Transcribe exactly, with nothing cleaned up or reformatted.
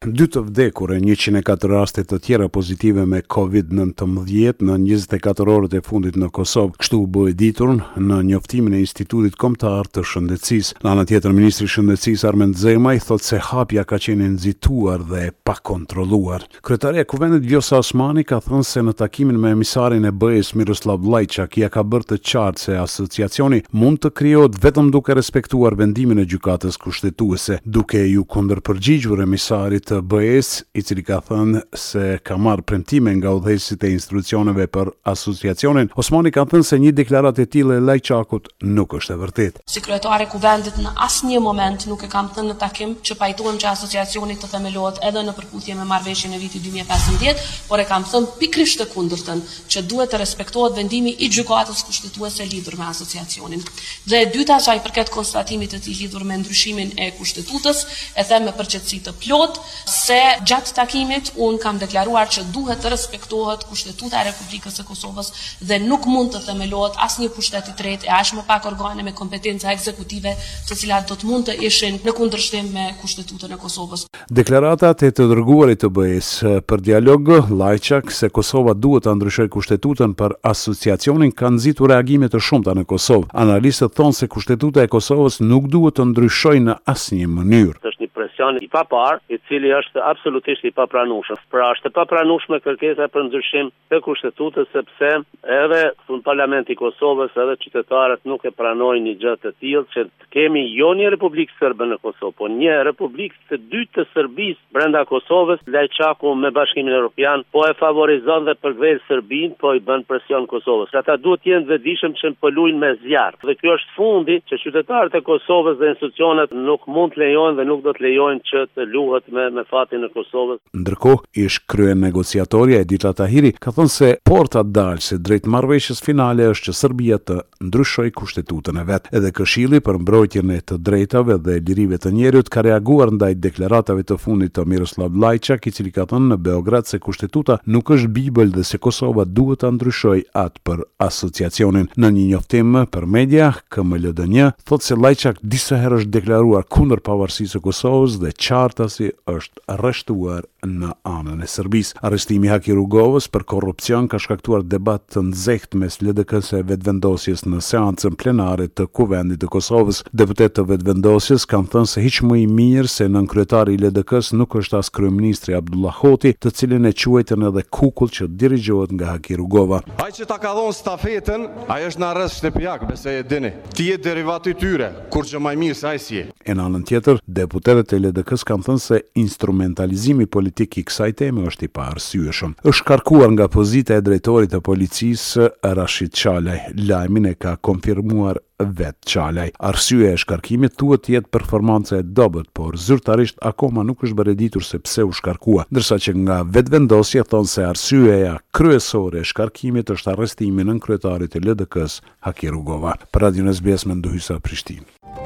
dy të vdekur e njëqind e katër raste të tjera pozitive me kovid nëntëmbëdhjetë në njëzet e katër orët e fundit në Kosovë. Kështu u bë e ditur në njoftimin e Institutit Kombëtar të Shëndetësisë. Në anën tjetër, ministri i Shëndetësisë Armend Zemaj thotë se hapja ka qenë nxituar dhe e pakontrolluar. Kryetaria e Kuvendit Vjosa Osmani ka thënë se në takimin me emisarin e B E-s Miroslav Lajçak ia ka bërë të qartë se asociacioni mund të krijohet vetëm duke respektuar vendimin e gjykatës kushtetuese, duke ju kundërpërgjigjur emisarit të B E-s, i cili ka thënë se ka marrë premtime nga udhëheqësit e institucioneve për asociacionin. Osmani ka thënë se një deklaratë e tillë e Lajçakut nuk është e vërtetë. Si kryetari i Kuvendit në asnjë moment nuk e kam thënë në takim që pajtohem që asociacioni të themelohet edhe në përputhje me marrëveshjen e vitit dy mijë e pesëmbëdhjetë, por e kam thënë pikërisht të kundërtën, që duhet të respektohet vendimi i gjykatës kushtetuese lidhur me asociacionin. Dhe e dyta, sa i përket konstatimit të tij lidhur me ndryshimin e kushtetutës, e them me përqetësi të plotë se gjatë takimit un kam deklaruar që duhet të respektohet Kushtetuta e Republikës së Kosovës dhe nuk mund të themelohet asnjë pushtet i tretë e as më pak organe me kompetenca ekzekutive, të cilat do të mund të ishin në kundërshtim me Kushtetutën e Kosovës. Deklaratat e të dërguarit të B E-s për dialog Lajçak se Kosova duhet ta ndryshojë kushtetuton për asociacionin kanë nxitur reagime të shumta në Kosovë. Analistët thonë se Kushtetuta e Kosovës nuk duhet të ndryshojë në asnjë mënyrë. Është një presion i papar, i cili është absolutisht i papranueshëm. Pra është e papranueshme kërkesa për ndryshim të kushtetutës, sepse edhe në Parlamenti i Kosovës edhe qytetarët nuk e pranojnë një gjë të tillë, që kemi jo një Republikë Serbe në Kosovë, por një Republikë të dytë të Serbisë brenda Kosovës. Lajçaku me Bashkimin Evropian po e favorizon dhe përkthejë Serbinë, po i bën presion Kosovës. Ata duhet të jenë vetëdijshëm që po luajnë me zjarr. Dhe ky është fundi që qytetarët e Kosovës dhe institucionet nuk mund të lejojnë dhe nuk do të lejojnë që të luhet me me fatin e Kosovës. Ndërkohë, ish krye negociatorja Edita Tahiri ka thënë se porta dalëse drejt marrëveshjes finale është që Serbia të ndryshojë kushtetutën e vet. Edhe Këshilli për mbrojtjen e të drejtave dhe lirive të njerëzit ka reaguar ndaj deklaratave të fundit të Miroslav Lajçak, i cili ka thënë në Beograd se kushtetuta nuk është bibël dhe se Kosova duhet ta ndryshojë atë për asociacionin. Në një njoftim për media, K M L D N thotë se Lajçak disa herë është deklaruar kundër pavarësisë së Kosovës dhe qartasi është arrestuar në anën e Serbisë. Arrestimi i Haki Rugovës për korrupsion ka shkaktuar debat të nxehtë mes L D K-s e vetvendosjes në seancën plenare të Kuvendit të Kosovës. Deputetët të vetvendosjes kanë thënë se hiç më i mirë se nënkryetari i L D K-s nuk është as kryeministri Abdullah Hoti, të cilin e quajtën edhe kukull që dirigjohet nga Haki Rugova. Ai që ta ka dhënë stafetën, ai është në arrest shtëpiak, besoj e dini. Ti je derivati i tyre, kur që më mirë se ai si. E në anën tjetër, deputetët e L D K-s kanë thënë se instrumentalizimi politik i kësaj teme është i paarsyeshëm. Është shkarkuar nga pozita e drejtorit të policisë Rashid Çalaj. Lajmin e ka konfirmuar vet Çalaj. Arsyeja e shkarkimit thuhet të jetë performanca e dobët, por zyrtarisht akoma nuk është bërë ditur se pse u shkarkua, ndërsa që nga vetvendosja thonë se arsyeja kryesore e shkarkimit është arrestimi i nënkryetarit të L D K-s Haki Rugova. Për Radion S B S me Nduhysa Prishtinë.